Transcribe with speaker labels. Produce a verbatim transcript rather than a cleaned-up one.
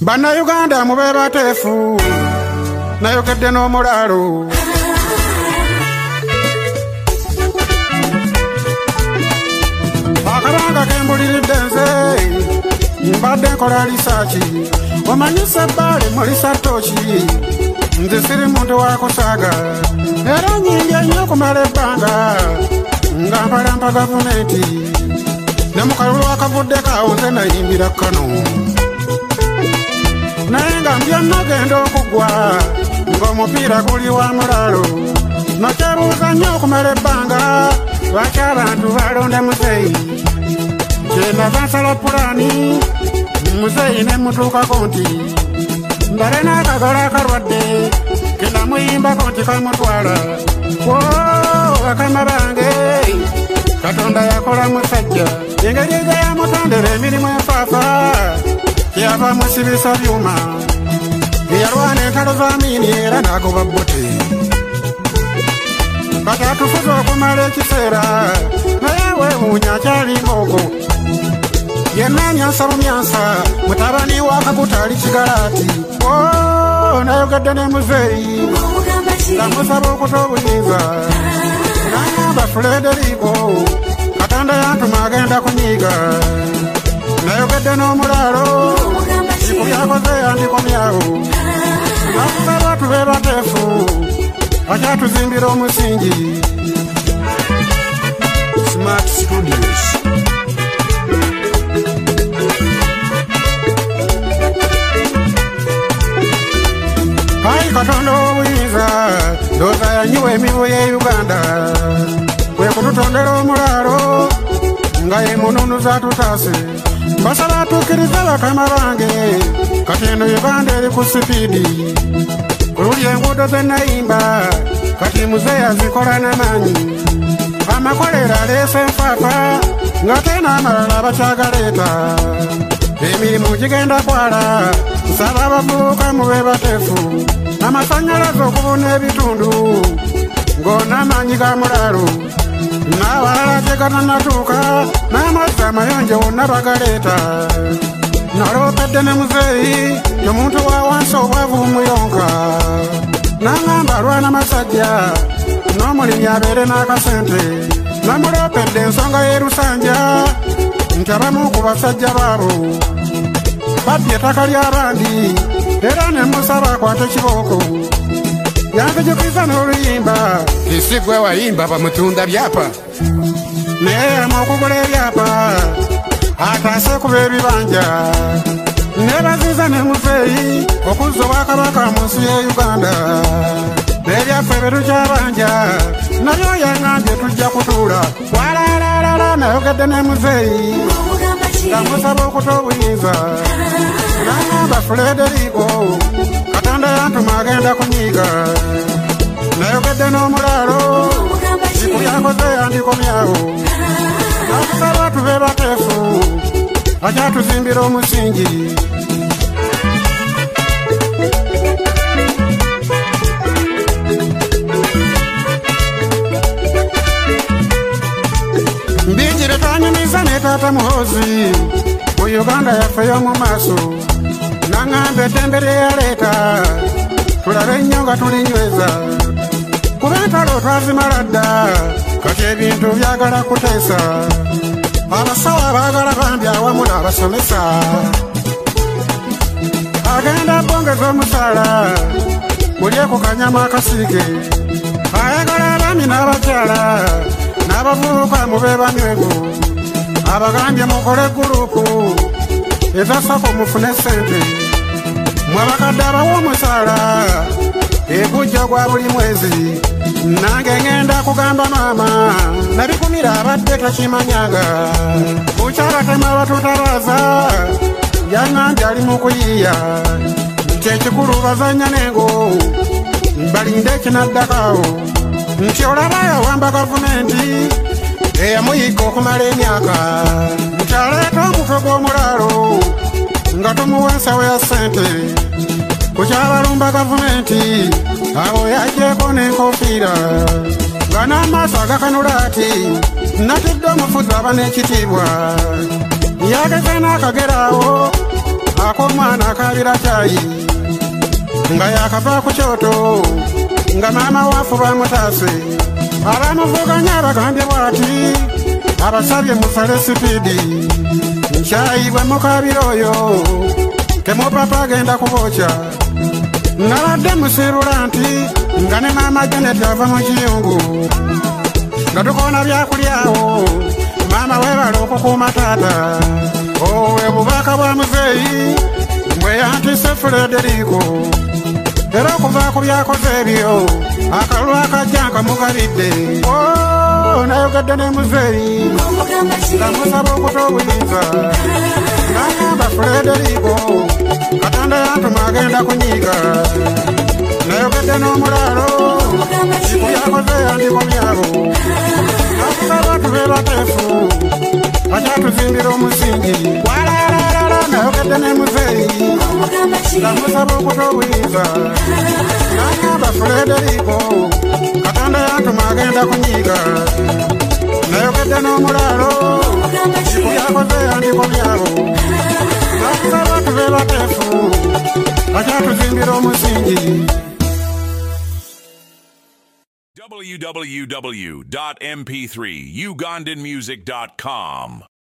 Speaker 1: Bana Uganda mube batefu nayogedde n'omulaalo akabanga kembuliridde nze mbadde nkola lisaki omanyise ebbale mulisa toki nze siri muntu wakusaaga era nyimbye nnyo okumala ebbanga nga mpalampa gavumenti ne mu kalulu akavuddeko awo nze nayimbira kano naye nga mbyonna genda okugwa ng'omupiira guli wa mulaalo nakyebuuza nnyo okumala ebbanga lwaki abantu balonda muzeeyi kyenava nsala pulaani muzeeyi ne mutuukako nti mbale n'akagala akalwadde kenda muyimbako nti kamutwala wo bakama bange katonda yakola musajja engeri ze yamutondera emirimu enfaafa kyava musibisa byuma eyalwana entalo z'amiini era n'agoba bote kati atufuza okumala ekiseera naye weewuunya akyali mbogo yenna myansa bumyansa mutabani wakakuta ali kigalaati o nayogedde ne muzeeyi nga musaba okuta obuyinza nagamba Frederico katonda yantuma agenda kunyiiga nayogedde n'omulaalo iku byakoze yandikomyawo nakusaba tube bateefu akyatuzimbira omusingi Smart Studios. Hai katonda obuyinza ndooza yanyiwa emivu ye Uganda kwe kututondera omulaalo nga ye mununuza tutaase basaba atuukirize bakama bange kati eno Uganda eri ku sipiidi kululi enguudo ze nayimba kati muzeeyi azikola n'amaanyi amakolero aleese enfaafa ng'ate n'amalala bakyagaleeta emirimu gigenda kwala nsaba abavubuka mube bateefu amasannyalaze okubuna ebitundu ng'on'amaanyi ga mulaalo n'abalala gye gatanatuuka n'amazzi amayonjo wonna bagaleeta naloopedde ne muzeeyi omuntu wa wansi obwavu bumuyonka n'angamba alwana masajja n'omulimi abeere n'akasente namuloopedde ensonga y'erusanja nti abamu ku basajja baabo babbye ettaka ly'abandi era ne musaba akwate kibooko yanzijukiriza n'oluyimba
Speaker 2: isi gwe wayimba bamutunda byapa
Speaker 1: naye ama okugula ebyapa ataase kuba ebibanja nebaziza ne muzeeyi okuzza obwakabaka mu nsi ya Uganda n'ebyaffe bye tukyabanja nabyo yaŋŋambye tujja kutuula walaalaalala nayogedde ne muzeeyi nga musaba okuta obuyinza n'aŋŋamba Frederico katonda yantuma agenda kunyiiga nayogedde n'omulaalo iku byakoze yandikomyawo nakusaba tube bateefu akyatuzimbira omusingi mbinjire twanyumiza ne taata Muhoozi mu Uganda yaffe y'omu maaso naŋŋamba eddembe lye yaleeta tulabe ennyo nga tulinyweza kuba entalo twazimala dda kati ebintu byagala kuteesa abasawo abaagala bambi awamu n'abasomesa agenda bongeza omusaala mulye ku kanyama akasiige ayagala abaami n'abakyala n'abavubuka mube banywevu abagambye mukole gurupu ezasako mufune sente mwe abakadde abawa omusaala egujja gwa buli mwezi nange ngenda kugamba maama nabikumira abadde takimanyaga bukyabatema batutabaza yaŋŋambye ali mu kuyiiya nti ekikulu bazannya n'engo balinde ekinaddakaawo nti olaba yawamba gavumenti eyamuyiga okumala emyaka nti aleeta omutwe gw'omulaalo nga tumuwa ensawo ya ssente ku kyabalumba gavumenti abo yagyeko n'enkofiira nga n'amaaso agakanula ati natidde omufuzi aba n'ekitiibwa yageze n'akageraawo ak'omwana aka bamulabira kyayi nga yakava ku kyoto nga maama waafu bamutaase abamuvuganya bagambye bw'ati abasabye musale sipiidi nkyayi bwe mukabira oyo temupapa agenda kubookya nabadde musirula nti nga ne maama Janet ava mu kiyungu nga tukoona byakulyawo maama weebala okukuuma taata owe bubaka bwa muzeeyi mbwe yantise Frederico era okuva ku byakoze ebyo akalulu akajja nkamugabidde nayogedde ne muzeeyi namusaba okuta obuyinza nagamba Frederico Katonda yantuma agenda kunyiiga nayogedde n'omulaalo ku byakoze yandikomyabo nakusaba tube bateefu bakyatuzimbira omusingi walalala nayogedde ne muzeeyi namusaba okuta obuyinza nagamba Frederico Katonda yantuma agenda kunyiiga nayogedde n'omulaalo ku byakoze yandikomyabo nakusaba tube bateefu bakyatuzimbira omusingi.
Speaker 3: w w w dot m p three ugandan music dot com